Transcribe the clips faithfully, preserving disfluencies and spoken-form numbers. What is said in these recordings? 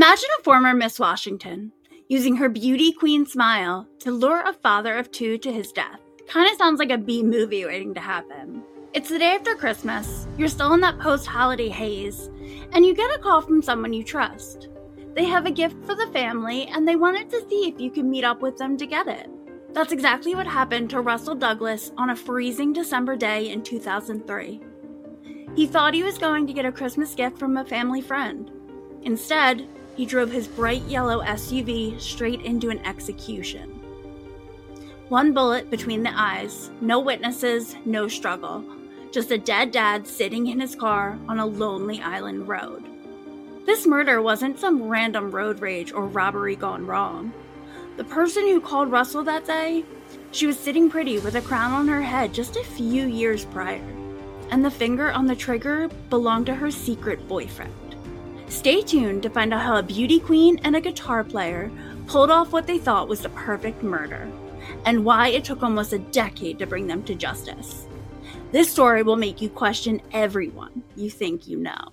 Imagine a former Miss Washington using her beauty queen smile to lure a father of two to his death. Kind of sounds like a B movie waiting to happen. It's the day after Christmas, you're still in that post-holiday haze, and you get a call from someone you trust. They have a gift for the family, and they wanted to see if you could meet up with them to get it. That's exactly what happened to Russell Douglas on a freezing December day in two thousand three. He thought he was going to get a Christmas gift from a family friend. Instead, he drove his bright yellow S U V straight into an execution. One bullet between the eyes, no witnesses, no struggle. Just a dead dad sitting in his car on a lonely island road. This murder wasn't some random road rage or robbery gone wrong. The person who called Russell that day, she was sitting pretty with a crown on her head just a few years prior. And the finger on the trigger belonged to her secret boyfriend. Stay tuned to find out how a beauty queen and a guitar player pulled off what they thought was the perfect murder, and why it took almost a decade to bring them to justice. This story will make you question everyone you think you know.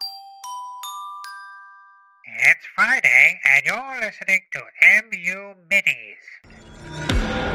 It's Friday, and you're listening to M U Minis.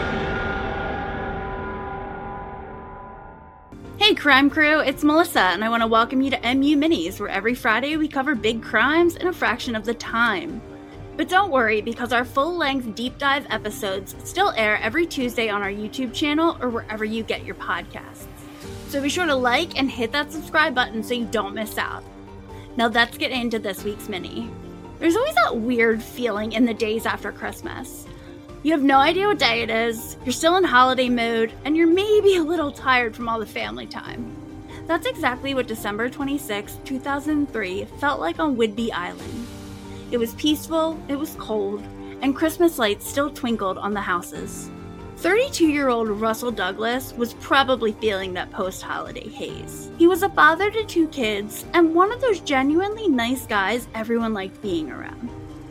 Hey Crime Crew, it's Melissa, and I want to welcome you to M U Minis, where every Friday we cover big crimes in a fraction of the time. But don't worry, because our full-length deep dive episodes still air every Tuesday on our YouTube channel or wherever you get your podcasts. So be sure to like and hit that subscribe button so you don't miss out. Now let's get into this week's mini. There's always that weird feeling in the days after Christmas. You have no idea what day it is, you're still in holiday mood, and you're maybe a little tired from all the family time. That's exactly what December twenty-sixth, two thousand three felt like on Whidbey Island. It was peaceful, it was cold, and Christmas lights still twinkled on the houses. thirty-two-year-old Russell Douglas was probably feeling that post-holiday haze. He was a father to two kids, and one of those genuinely nice guys everyone liked being around.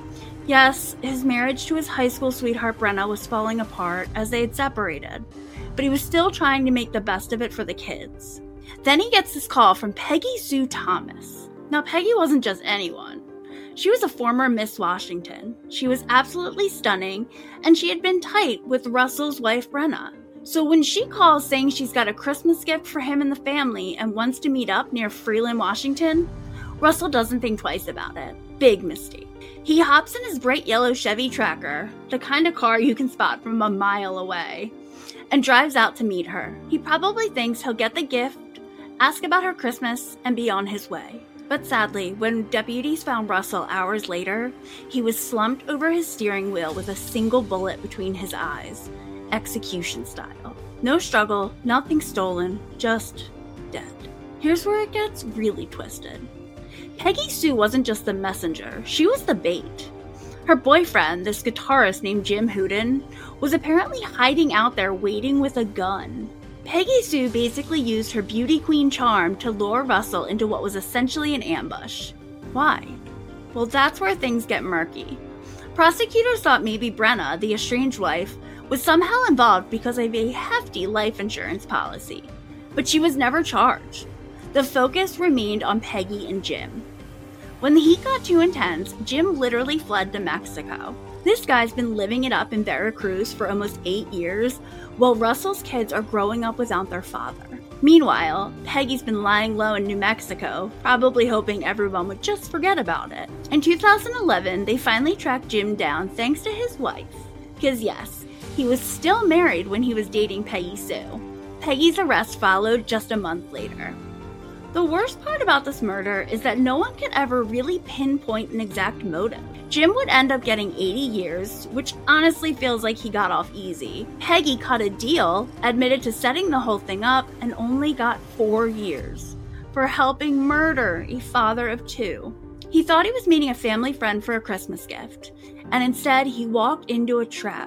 Yes, his marriage to his high school sweetheart Brenna was falling apart as they had separated, but he was still trying to make the best of it for the kids. Then he gets this call from Peggy Sue Thomas. Now, Peggy wasn't just anyone. She was a former Miss Washington. She was absolutely stunning, and she had been tight with Russell's wife Brenna. So when she calls saying she's got a Christmas gift for him and the family and wants to meet up near Freeland, Washington, Russell doesn't think twice about it. Big mistake. He hops in his bright yellow Chevy Tracker, the kind of car you can spot from a mile away, and drives out to meet her. He probably thinks he'll get the gift, ask about her Christmas, and be on his way. But sadly, when deputies found Russell hours later, he was slumped over his steering wheel with a single bullet between his eyes, execution style. No struggle, nothing stolen, just dead. Here's where it gets really twisted. Peggy Sue wasn't just the messenger, she was the bait. Her boyfriend, this guitarist named Jim Hooten, was apparently hiding out there waiting with a gun. Peggy Sue basically used her beauty queen charm to lure Russell into what was essentially an ambush. Why? Well, that's where things get murky. Prosecutors thought maybe Brenna, the estranged wife, was somehow involved because of a hefty life insurance policy, but she was never charged. The focus remained on Peggy and Jim. When the heat got too intense, Jim literally fled to Mexico. This guy's been living it up in Veracruz for almost eight years, while Russell's kids are growing up without their father. Meanwhile, Peggy's been lying low in New Mexico, probably hoping everyone would just forget about it. In two thousand eleven, they finally tracked Jim down thanks to his wife. Because yes, he was still married when he was dating Peggy Sue. Peggy's arrest followed just a month later. The worst part about this murder is that no one could ever really pinpoint an exact motive. Jim would end up getting eighty years, which honestly feels like he got off easy. Peggy cut a deal, admitted to setting the whole thing up, and only got four years for helping murder a father of two. He thought he was meeting a family friend for a Christmas gift, and instead he walked into a trap,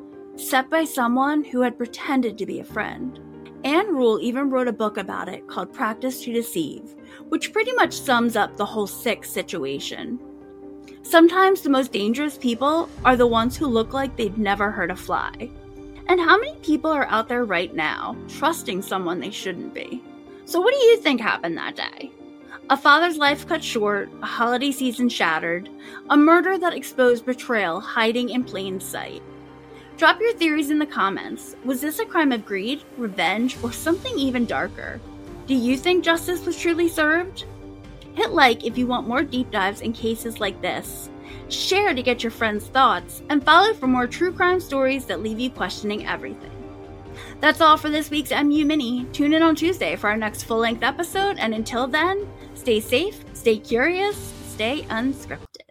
set by someone who had pretended to be a friend. Ann Rule even wrote a book about it called Practice to Deceive, which pretty much sums up the whole sick situation. Sometimes the most dangerous people are the ones who look like they've never heard a fly. And how many people are out there right now trusting someone they shouldn't be? So what do you think happened that day? A father's life cut short, a holiday season shattered, a murder that exposed betrayal hiding in plain sight. Drop your theories in the comments. Was this a crime of greed, revenge, or something even darker? Do you think justice was truly served? Hit like if you want more deep dives in cases like this. Share to get your friends' thoughts, and follow for more true crime stories that leave you questioning everything. That's all for this week's M U Mini. Tune in on Tuesday for our next full-length episode, and until then, stay safe, stay curious, stay unscripted.